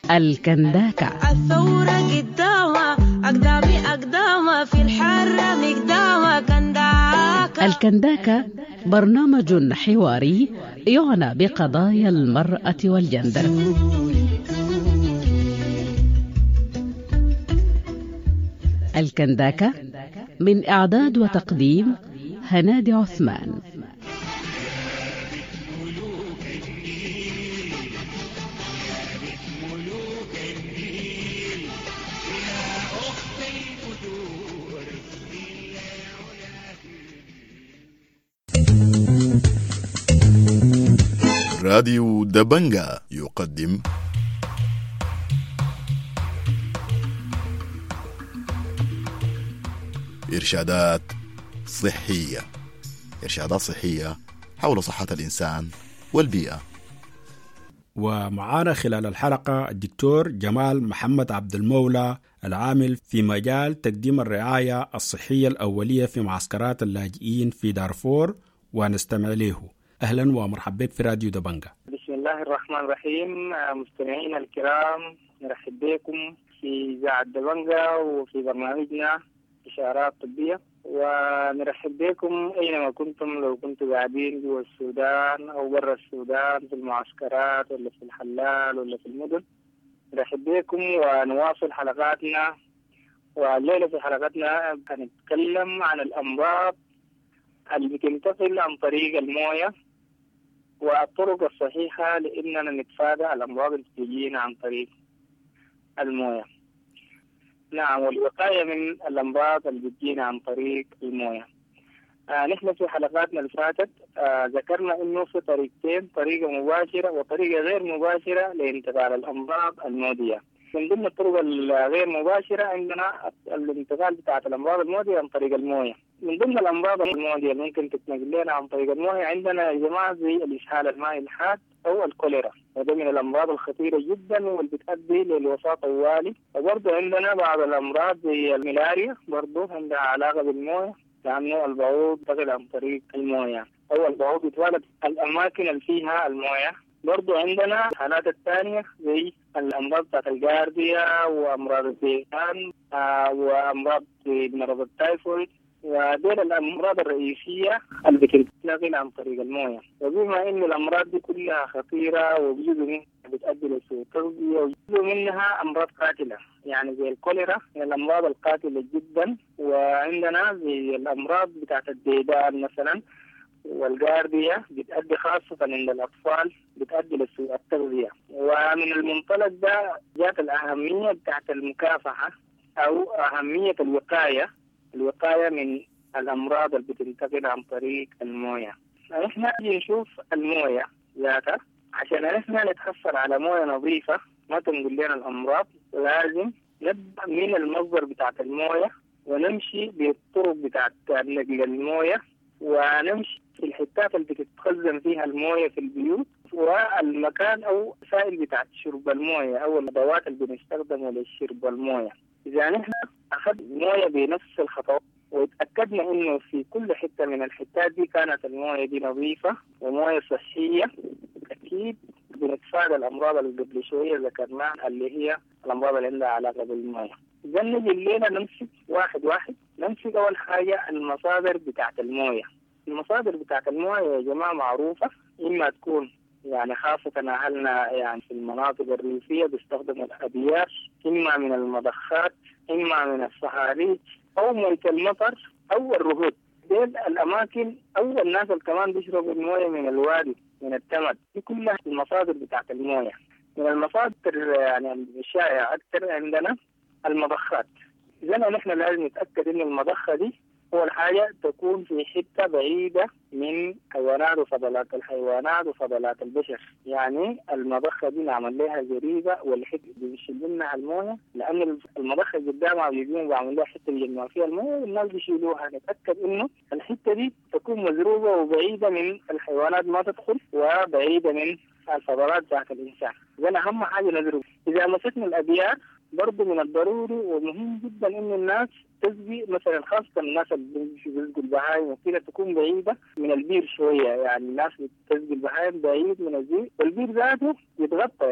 الكنداكة. الثورة قدامها أقدامي أقدامها في الحرة مقدامها كنداكة. الكنداكة برنامج حواري يعنى بقضايا المرأة والجندر. الكنداكة من إعداد وتقديم هنادي عثمان. راديو دبنجا يقدم إرشادات صحية. إرشادات صحية حول صحة الإنسان والبيئة. ومعانا خلال الحلقة الدكتور جمال محمد عبد المولى العامل في مجال تقديم الرعاية الصحية الأولية في معسكرات اللاجئين في دارفور، ونستمع له. أهلا ومرحبا بك في راديو دبنجا. بسم الله الرحمن الرحيم. مستمعينا الكرام، نرحب بكم في إذاعة دبنجا وفي برنامجنا إشارات طبية، ونرحب بكم أينما كنتم، لو كنتم قاعدين جوا السودان أو برا السودان في المعسكرات ولا في الحلال ولا في المدن. نرحب بكم ونواصل حلقاتنا. والليلة في حلقتنا هنتكلم عن الأمراض اللي بتنتقل عن طريق الموية والطرق الصحيحة لأننا نتفادى الأمراض اللي بتجينا عن طريق الموية. نعم، والوقاية من الأمراض اللي بتجينا عن طريق الموية. آه نحن في حلقاتنا اللي فاتت آه ذكرنا إنه في طريقتين، طريقة مباشرة وطريقة غير مباشرة لانتقال الأمراض المعدية. من ضمن الطرق الغير مباشرة عندنا الانتقال بتاعة الأمراض المعدية عن طريق الموية. من ضمن الأمراض المعدية ممكن تتنقل لنا عن طريق الموية عندنا يا جماعة زي الإسهال المائي الحاد أو الكوليرا، وده من الأمراض الخطيرة جدا واللي بتؤدي للوفاة طوالي. وبرضه عندنا بعض الأمراض زي الملاريا برضه عندها علاقة بالموية، لأنه البعوض ينتقل عن طريق الموية أو البعوض يتولد الأماكن اللي فيها الموية. برضو عندنا الحالات الثانية زي الأمراض بتاعت الجارديا وأمراض الذئبان آه وأمراض مرض التايفويد، ودول الأمراض الرئيسية اللي بتنتقل عن طريق الموية. وبما إن الأمراض دي كلها خطيرة وجزء منها بتؤدي لسوء تغذية وجزء منها أمراض قاتلة، يعني زي الكوليرا من الأمراض القاتلة جدا. وعندنا زي الأمراض بتاعت الديدان مثلا والجاردية بتؤدي خاصة عند الأطفال بتؤدي لسوء التغذية. ومن المنطلق ده جات الأهمية بتاعت المكافحة أو أهمية الوقاية الوقاية من الأمراض اللي بتنتقل عن طريق الموية. نحن نجي نشوف الموية ذاتها عشان نحن نتحصل على موية نظيفة ما تنقل لنا الأمراض. لازم نبدأ من المصدر بتاعت الموية ونمشي بالطرق بتاعت نقل الموية، ونمشي في الحتات اللي بتتخزن فيها الموية في البيوت، والمكان أو سائل بتاعت شرب الموية أو الأدوات اللي بنستخدمها لشرب الموية. إذا نحن أخذنا موية بنفس الخطوات واتأكدنا إنه في كل حتة من الحتات دي كانت الموية دي نظيفة وموية صحية، أكيد بنتفادى الأمراض اللي قبل شوية ذكرناها اللي هي الأمراض اللي عندها علاقة بالموية. إذا نجي الليلة نمسك واحد واحد. نمسك أول حاجة المصادر بتاعت الموية. المصادر بتاعت الموية يا جماعة معروفة، إما تكون يعني خاصة أهلنا يعني في المناطق الريفية بيستخدموا الأبيار، إما من المضخات، إما من الصهاريج أو مية المطر أو الرهود. دي الأماكن أو الناس اللي كمان بيشربوا الموية من الوادي من التمد. دي كلها المصادر بتاعت الموية. من المصادر يعني الشائعة أكثر عندنا المضخات. إذا نحن لازم نتأكد إن المضخة دي أول حاجة تكون في حتة بعيدة من حيوانات وفضلات الحيوانات وفضلات البشر. يعني المضخة دي نعمل لها جريدة والحتة بيشيل منها الموية، لأن المضخة قدامها بيجون بعمل لها حتة بيجمع فيها الموية والناس بيشيلوها. نتأكد إنه الحتة دي تكون مزروبة وبعيدة من الحيوانات ما تدخل وبعيدة من الفضلات ذات الإنسان. إذا أهم حاجة نزروب. إذا مسكنا الأبيار برضو من الضروري ومهم جدا إن الناس تسقي مثلا خاصة الناس اللي بيسقوا البهايم وكده تكون بعيدة من البير شوية. يعني الناس بتسقي البهايم بعيد من البير، والبير ذاته يتغطى يعني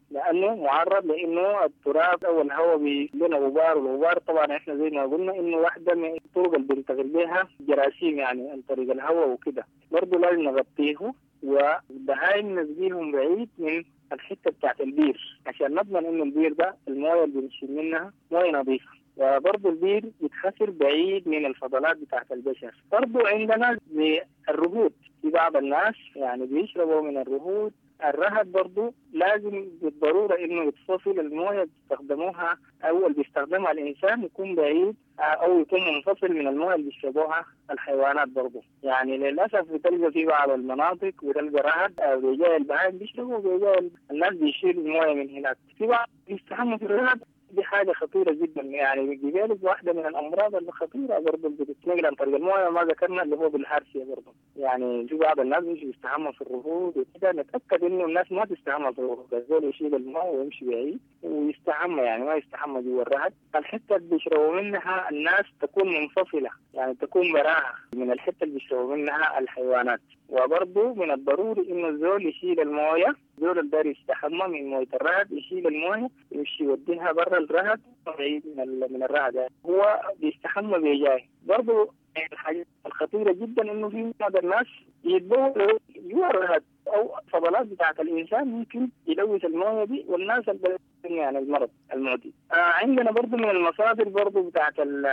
لأنه معرض لأنه التراب أو الهواء بيلنا غبار، والغبار طبعا إحنا زي ما قلنا إنه واحدة من الطرق اللي بنتقل بها جراثيم يعني عن طريق الهواء وكده. برضه لازم نغطيه، والبهايم نسقيهم بعيد من الحتة بتاعت البير عشان نضمن إنه البير ده الموية اللي بنشيل منها موية نظيفة. وبرضه البير يتخسر بعيد من الفضلات بتاعت البشر. برضه عندنا الرهود، في بعض الناس يعني بيشربوا من الرهود. الرهد برضو لازم بالضرورة إنه يتصل الموية اللي بيستخدموها أو اللي بيستخدمها الإنسان يكون بعيد أو يكون منفصل من الموية اللي بيشربوها الحيوانات برضو. يعني للأسف بتلقى في بعض المناطق بتلقى رهد أو بيجي البهائم بيشربوا وبيجي الناس بيشيلوا الموية من هناك. في بعض بيستحموا في الرهد، دي حاجة خطيرة جدا يعني بجانب واحدة من الأمراض الخطيرة برضه اللي بتتنقل عن طريق الموية ما ذكرنا اللي هو بالهارسيا برضه. يعني في بعض الناس مش بيستحمى في الرهود وكده، نتأكد إنه الناس ما تستحمى في الرهود، الزول يشيل الماء ويمشي بعيد ويستحمى يعني ما يستحمى جوا الرهد. الحتة اللي بيشربوا منها الناس تكون منفصلة يعني تكون براعة من الحتة اللي بيشربوا منها الحيوانات. وبرضه من الضروري إنه الزول يشيل الموية، الزول اللي داير يستحمى من موية الرهد يشيل الموية ويمشي يوديها برا الرهد بعيد من من الرهد يعني. هو بيستحمى بيجاي. برضه الحاجة الخطيرة جدا إنه في بعض الناس يتبولوا جوا الرهد أو فضلات بتاعت الإنسان ممكن يلوث الموية دي والناس اللي يعني المرض المعدي. آه عندنا برضو من المصادر برضو بتاعت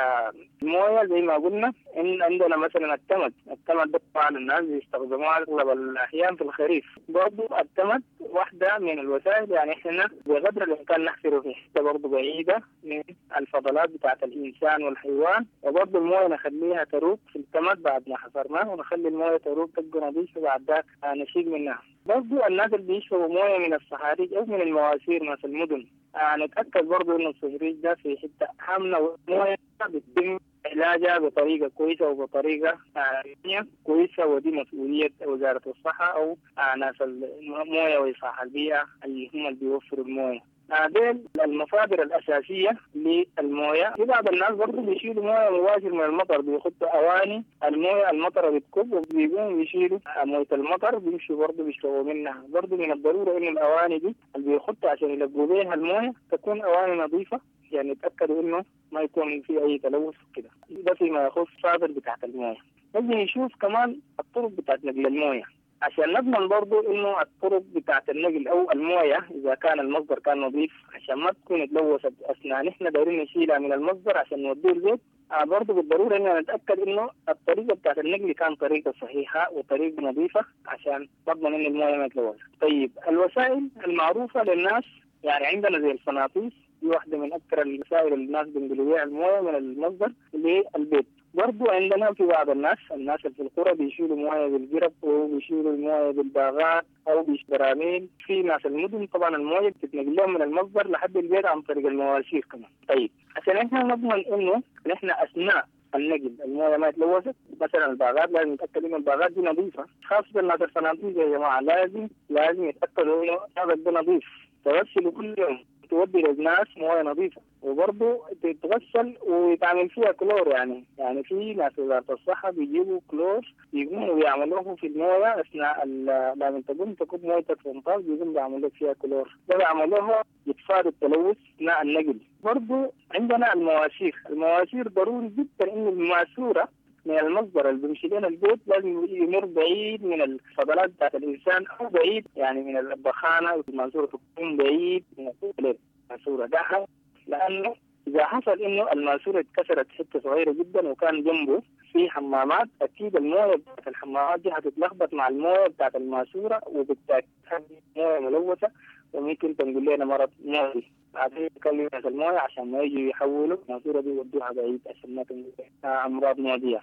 الموية زي ما قلنا إن عندنا مثلا التمد. التمد ده طبعا الناس بيستخدموها أغلب الأحيان في الخريف. برضو التمد واحدة من الوسائل يعني إحنا بقدر الإمكان نحفره في حتة برضو بعيدة من الفضلات بتاعت الإنسان والحيوان. وبرضو الموية نخليها تروق في التمد بعد ما حفرناه ونخلي الموية تروق تبقى نظيفة بعد ذاك نشيل منها. برضو الناس اللي بيشربوا موية من الصحاريج أو من المواسير مثل المدن آه نتأكد برضو إنه الصهريج ده في حتة آمنة والموية بتتم علاجها بطريقة كويسة وبطريقة آه كويسة، ودي مسؤولية وزارة الصحة أو آه ناس الموية وإصلاح البيئة اللي هم اللي بيوفروا الموية. هذه المصادر الأساسية للموية. في بعض الناس برضو بيشيلوا موية مباشر من المطر، بيخطوا أواني الموية المطر بتكب وبيقوموا بيشيلوا موية المطر بيمشوا برضو بيشربوا منها. برضو من الضرورة إن الأواني دي اللي بيخطوا عشان يلقوا بيها الموية تكون أواني نظيفة، يعني يتأكدوا إنه ما يكون في أي تلوث كده. ده فيما يخص صادر بتاعت الموية. نجي نشوف كمان الطرق بتاعت نقل الموية عشان نضمن برضو إنه الطرق بتاعت النقل أو الموية إذا كان المصدر كان نظيف عشان ما تكون تلوثت أثناء نحن دايرين نشيلها من المصدر عشان نوديه البيت. آه برضو بالضرورة إننا نتأكد إنه الطريقة بتاعت النقل كان طريقة صحيحة وطريقة نظيفة عشان نضمن إن الموية ما تلوث. طيب الوسائل المعروفة للناس يعني عندنا زي الفناطيس، دي واحدة من أكثر الوسائل اللي الناس بينقلوا بيها الموية من المصدر للبيت. برضو عندنا في بعض الناس الناس اللي في القرى بيشيلوا موية بالقرب أو بيشيلوا الموية بالباغات أو بالبراميل. في ناس المدن طبعا الموية بتتنقل لهم من المصدر لحد البيت عن طريق المواسير كمان. طيب عشان احنا نضمن إنه نحن أثناء النقل الموية ما يتلوثت، مثلا الباغات لازم نتأكد إنه الباغات دي نظيفة، خاصة الناس الفناطيس يا جماعة لازم لازم يتأكدوا إنه هذا ده نظيف. تغسلوا كل يوم تودي للناس موية نظيفة، وبرضه تتغسل ويتعمل فيها كلور. يعني يعني في ناس وزارة الصحة بيجيبوا كلور يقوموا بيعملوه في الموية أثناء لما تقوم تكب مويتك في مطار بيقوم بيعملوا فيها كلور. ده بيعملوه يتفادى التلوث أثناء النقل. برضه عندنا المواسير. المواسير ضروري جدا إن الماسورة من المصدر اللي بيمشي لنا البيت لازم يمر بعيد من الفضلات بتاعت الإنسان أو بعيد يعني من البخانة. الماسورة تكون بعيد من الماسورة ده، لأنه إذا حصل إنه الماسورة اتكسرت حتة صغيرة جدا وكان جنبه في حمامات، أكيد الموية بتاعت الحمامات دي هتتلخبط مع الموية بتاعت الماسورة وبالتالي موية ملوثة وممكن تنقل لنا مرض موي. بعدين نكلم ناس الموية عشان ما يجوا يحولوا الماسورة دي يودوها بعيد عشان ما تنقل أمراض معدية.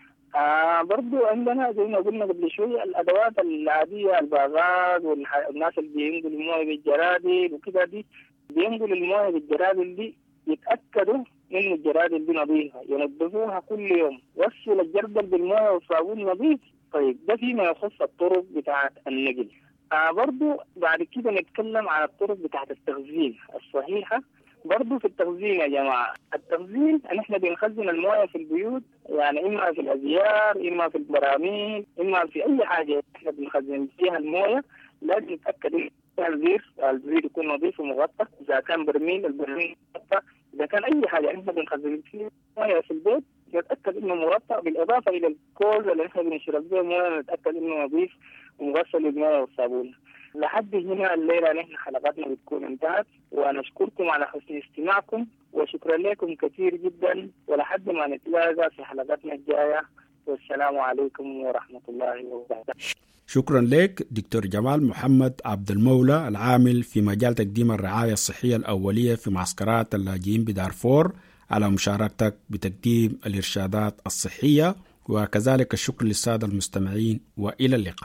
آه برضو عندنا زي ما قلنا قبل شوية الأدوات العادية الباغات والناس اللي بينقلوا الموية بالجرادل وكذا دي بينقلوا الموية بالجرادل دي يتأكدوا إن الجرادل دي نظيفة، ينظفوها كل يوم، وصل الجردل بالموية والصابون نظيف. طيب ده فيما يخص الطرق بتاعت النقل. آه برضو بعد كده نتكلم عن الطرق بتاعت التخزين الصحيحة. برضو في التخزين يا جماعة، التخزين ان احنا بنخزن الموية في البيوت يعني اما في الازيار اما في البراميل اما في اي حاجة احنا بنخزن فيها الموية. لازم نتأكد ان البير البير يكون نظيف ومغطى، إذا كان برميل البرميل مغطى، إذا كان أي حاجة إحنا بنخزن فيه موية في البيت نتأكد إنه مغطى، بالإضافة إلى الكوز اللي إحنا بنشرب به موية نتأكد إنه نظيف ومغسل بالموية والصابون. لحد هنا الليلة نحن حلقاتنا بتكون انتهت، ونشكركم على حسن استماعكم وشكرا لكم كثير جدا، ولحد ما نتلاقى في حلقاتنا الجاية، والسلام عليكم ورحمة الله وبركاته. شكرا لك دكتور جمال محمد عبد المولى العامل في مجال تقديم الرعاية الصحية الأولية في معسكرات اللاجئين بدارفور على مشاركتك بتقديم الإرشادات الصحية، وكذلك الشكر للسادة المستمعين وإلى اللقاء.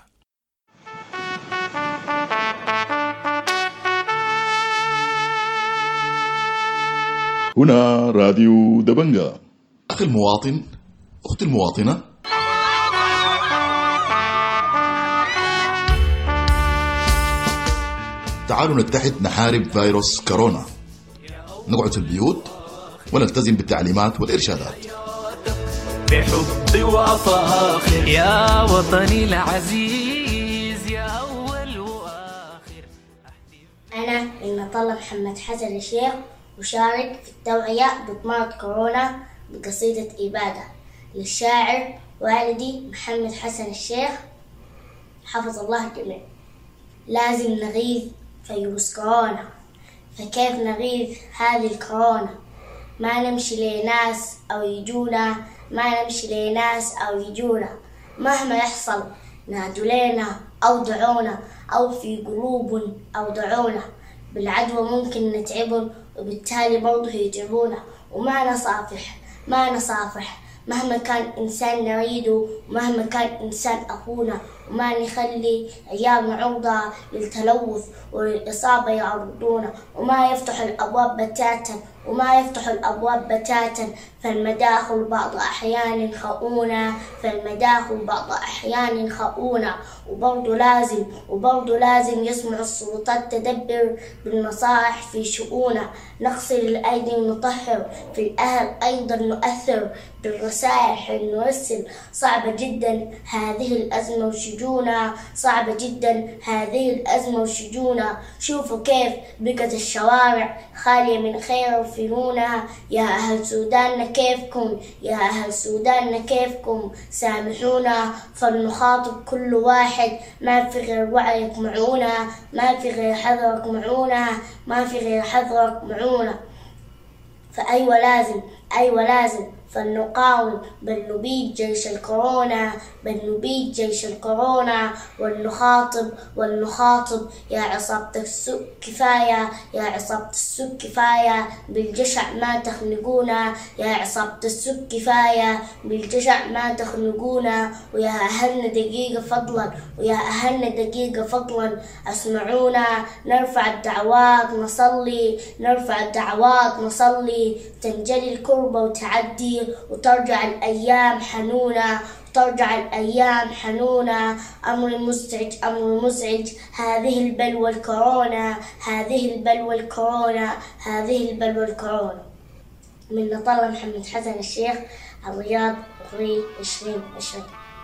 هنا راديو دبنجة. أخي المواطن، أختي المواطنة، تعالوا نتحد نحارب فيروس كورونا، نقعد في البيوت ونلتزم بالتعليمات والإرشادات. بحب وفاخر يا وطني العزيز يا أول وآخر. أنا المطلة محمد حسن الشيخ، أشارك في التوعية بمرض كورونا بقصيدة إبادة للشاعر والدي محمد حسن الشيخ حفظ الله الجميع. لازم نغيظ فيروس كورونا، فكيف نغيظ هذه الكورونا؟ ما نمشي لناس أو يجونا، ما نمشي لناس أو يجونا، مهما يحصل نادوا لنا أو دعونا، أو في قلوب أو دعونا، بالعدوى ممكن نتعبن وبالتالي برضه يتعبونا، وما نصافح ما نصافح مهما كان إنسان نريده، ومهما كان إنسان أخونا، وما نخلي عيالنا عرضة للتلوث وللإصابة يعرضونا، وما يفتح الأبواب بتاتا وما يفتح الأبواب بتاتا فالمداخل بعض أحيان خؤونة فالمداخل بعض أحيان خؤونة. وبرضه لازم وبرضه لازم يسمع السلطات تدبر بالنصائح في شؤونة، نغسل الأيدي ونطهر، في الأهل أيضا نؤثر بالرسائح نرسل. صعبة جدا هذه الأزمة وشجونة، صعبة جدا هذه الأزمة وشجونة. شوفوا كيف بقت الشوارع خالية من خير وفنونها. يا أهل سوداننا كيفكم، يا أهل سوداننا كيفكم، سامحونا فلنخاطب كل واحد، ما في غير وعيك معونا، ما في غير حذرك معونا، ما في غير حذرك معونا. فأيوة لازم أيوة لازم فلنقاوم بل نبيد جيش الكورونا، بل نبيد جيش الكورونا. ولنخاطب ولنخاطب يا عصابة السوء كفاية، يا عصابة السوء كفاية، بالجشع ما تخنقونا، يا عصابة السوء كفاية، بالجشع ما تخنقونا. ويا أهلنا دقيقة فضلا، ويا أهلنا دقيقة فضلا اسمعونا، نرفع الدعوات نصلي، نرفع الدعوات نصلي، تنجلي الكربة وتعدي وترجع الأيام حنونة، ترجع الأيام حنونة. أمر مزعج أمر مزعج هذه البلوى الكورونا، هذه البلوى الكورونا، هذه البلوى الكورونا. من نطلة محمد حسن الشيخ، الرياض، أغري عشرين عشرين.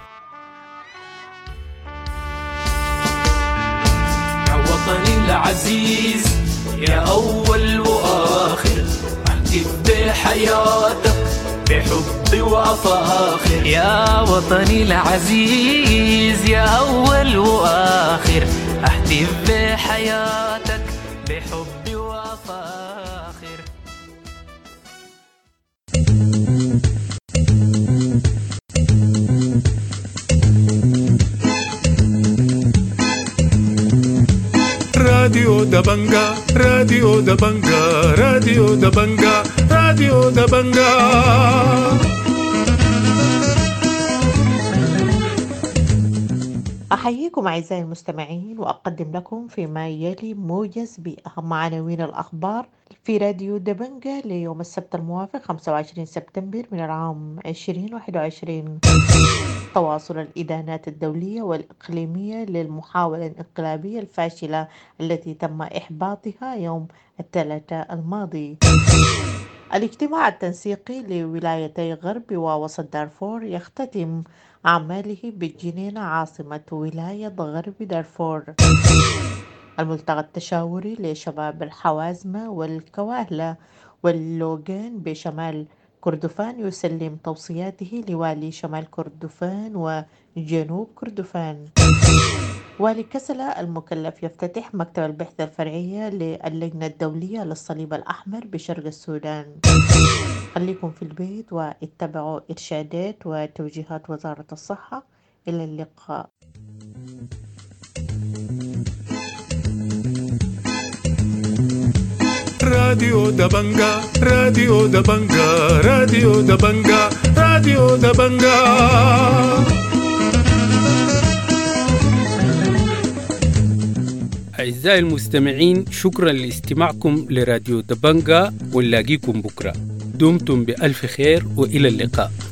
يا وطني العزيز يا أول وآخر، احتف بحياتك بحب وفاخر. يا وطني العزيز يا أول وآخر، احتف بحياتك بحب وفاخر. راديو دبنجا راديو دبنجا راديو دبنجا راديو دبنجا. أحييكم أعزائي المستمعين وأقدم لكم فيما يلي موجز بأهم عناوين الأخبار في راديو دبنجا ليوم السبت الموافق خمسة وعشرين سبتمبر من العام ألفين وواحد وعشرين. تواصل الإدانات الدولية والإقليمية للمحاولة الانقلابية الفاشلة التي تم إحباطها يوم الثلاثاء الماضي. الاجتماع التنسيقي لولايتي غرب ووسط دارفور يختتم أعماله بالجنينة عاصمة ولاية غرب دارفور. الملتقى التشاوري لشباب الحوازمة والكواهلة واللوغان بشمال كردفان يسلم توصياته لوالي شمال كردفان وجنوب كردفان. والي كسلة المكلف يفتتح مكتب البحث الفرعية للجنة الدولية للصليب الأحمر بشرق السودان. خليكم في البيت واتبعوا إرشادات وتوجيهات وزارة الصحة. إلى اللقاء. راديو دبنجا راديو دبنجا راديو دبنجا راديو دبنجا. أعزائي المستمعين، شكرا لاستماعكم لراديو دبنجا، ونلاقيكم بكرة. دمتم بألف خير وإلى اللقاء.